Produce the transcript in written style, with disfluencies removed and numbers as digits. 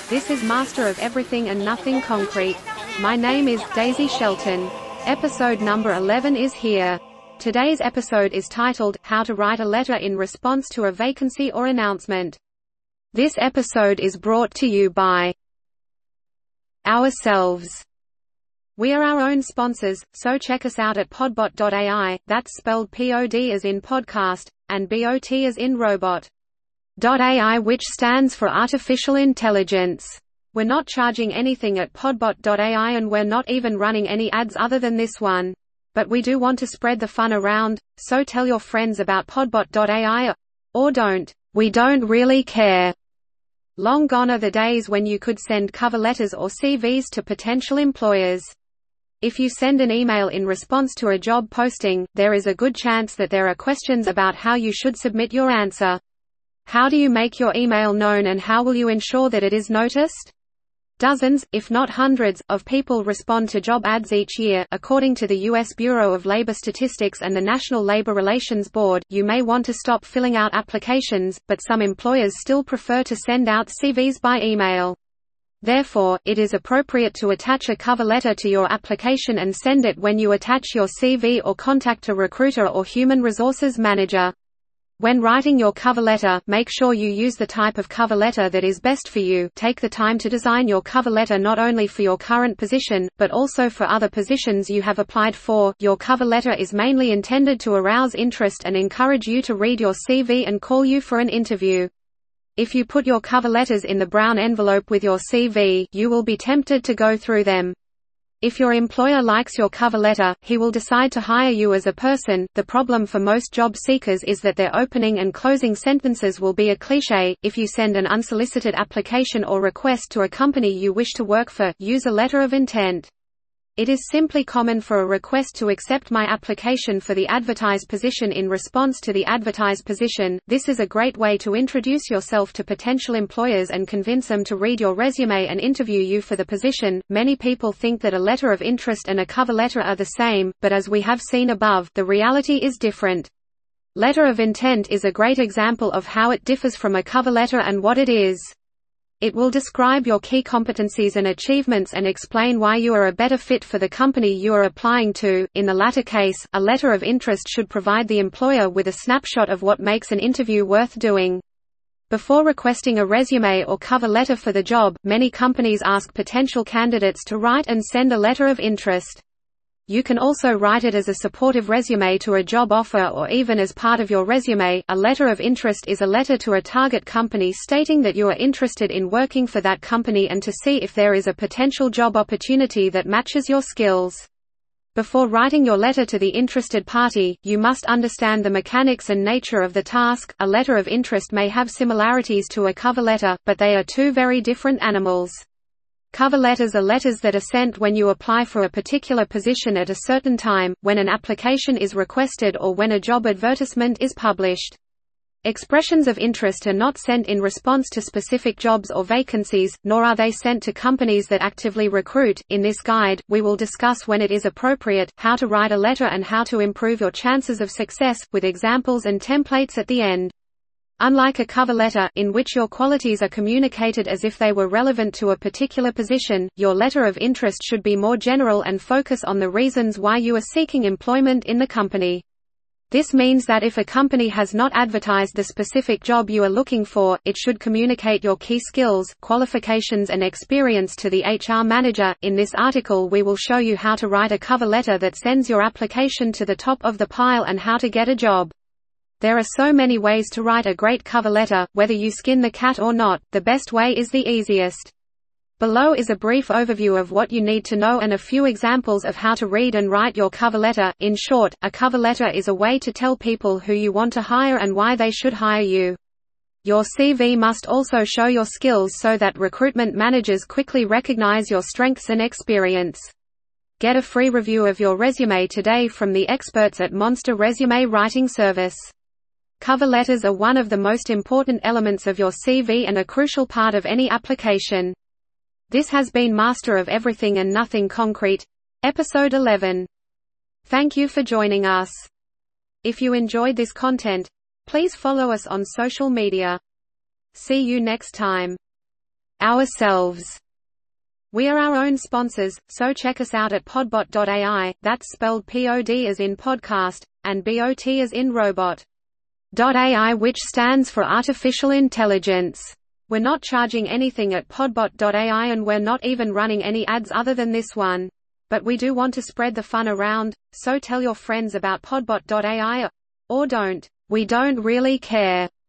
This is Master of Everything and Nothing Concrete. My name is Daisy Shelton. Episode number 11 is here. Today's episode is titled, How to Write a Letter in Response to a Vacancy or Announcement. This episode is brought to you by ourselves. We are our own sponsors, so check us out at podbot.ai, that's spelled P-O-D as in podcast, and B-O-T as in robot. .ai, which stands for Artificial Intelligence. We're not charging anything at podbot.ai and we're not even running any ads other than this one. But we do want to spread the fun around, so tell your friends about podbot.ai, or don't. We don't really care. Long gone are the days when you could send cover letters or CVs to potential employers. If you send an email in response to a job posting, there is a good chance that there are questions about how you should submit your answer. How do you make your email known and how will you ensure that it is noticed? Dozens, if not hundreds, of people respond to job ads each year, according to the U.S. Bureau of Labor Statistics and the National Labor Relations Board. You may want to stop filling out applications, but some employers still prefer to send out CVs by email. Therefore, it is appropriate to attach a cover letter to your application and send it when you attach your CV or contact a recruiter or human resources manager. When writing your cover letter, make sure you use the type of cover letter that is best for you. Take the time to design your cover letter not only for your current position, but also for other positions you have applied for. Your cover letter is mainly intended to arouse interest and encourage you to read your CV and call you for an interview. If you put your cover letters in the brown envelope with your CV, you will be tempted to go through them. If your employer likes your cover letter, he will decide to hire you as a person. The problem for most job seekers is that their opening and closing sentences will be a cliché. If you send an unsolicited application or request to a company you wish to work for, use a letter of intent. It is simply common for a request to accept my application for the advertised position in response to the advertised position. This is a great way to introduce yourself to potential employers and convince them to read your resume and interview you for the position. Many people think that a letter of interest and a cover letter are the same, but as we have seen above, the reality is different. Letter of intent is a great example of how it differs from a cover letter and what it is. It will describe your key competencies and achievements and explain why you are a better fit for the company you are applying to. In the latter case, a letter of interest should provide the employer with a snapshot of what makes an interview worth doing. Before requesting a resume or cover letter for the job, many companies ask potential candidates to write and send a letter of interest. You can also write it as a supportive resume to a job offer or even as part of your resume. A letter of interest is a letter to a target company stating that you are interested in working for that company and to see if there is a potential job opportunity that matches your skills. Before writing your letter to the interested party, you must understand the mechanics and nature of the task. A letter of interest may have similarities to a cover letter, but they are two very different animals. Cover letters are letters that are sent when you apply for a particular position at a certain time, when an application is requested or when a job advertisement is published. Expressions of interest are not sent in response to specific jobs or vacancies, nor are they sent to companies that actively recruit. In this guide, we will discuss when it is appropriate, how to write a letter and how to improve your chances of success, with examples and templates at the end. Unlike a cover letter, in which your qualities are communicated as if they were relevant to a particular position, your letter of interest should be more general and focus on the reasons why you are seeking employment in the company. This means that if a company has not advertised the specific job you are looking for, it should communicate your key skills, qualifications and experience to the HR manager. In this article we will show you how to write a cover letter that sends your application to the top of the pile and how to get a job. There are so many ways to write a great cover letter. Whether you skin the cat or not, the best way is the easiest. Below is a brief overview of what you need to know and a few examples of how to read and write your cover letter. In short, a cover letter is a way to tell people who you want to hire and why they should hire you. Your CV must also show your skills so that recruitment managers quickly recognize your strengths and experience. Get a free review of your resume today from the experts at Monster Resume Writing Service. Cover letters are one of the most important elements of your CV and a crucial part of any application. This has been Master of Everything and Nothing Concrete, Episode 11. Thank you for joining us. If you enjoyed this content, please follow us on social media. See you next time. ourselves. We are our own sponsors, so check us out at podbot.ai, that's spelled POD as in podcast, and BOT as in robot. .ai, which stands for Artificial Intelligence. We're not charging anything at podbot.ai, and we're not even running any ads other than this one. But we do want to spread the fun around, so tell your friends about podbot.ai, or don't. We don't really care.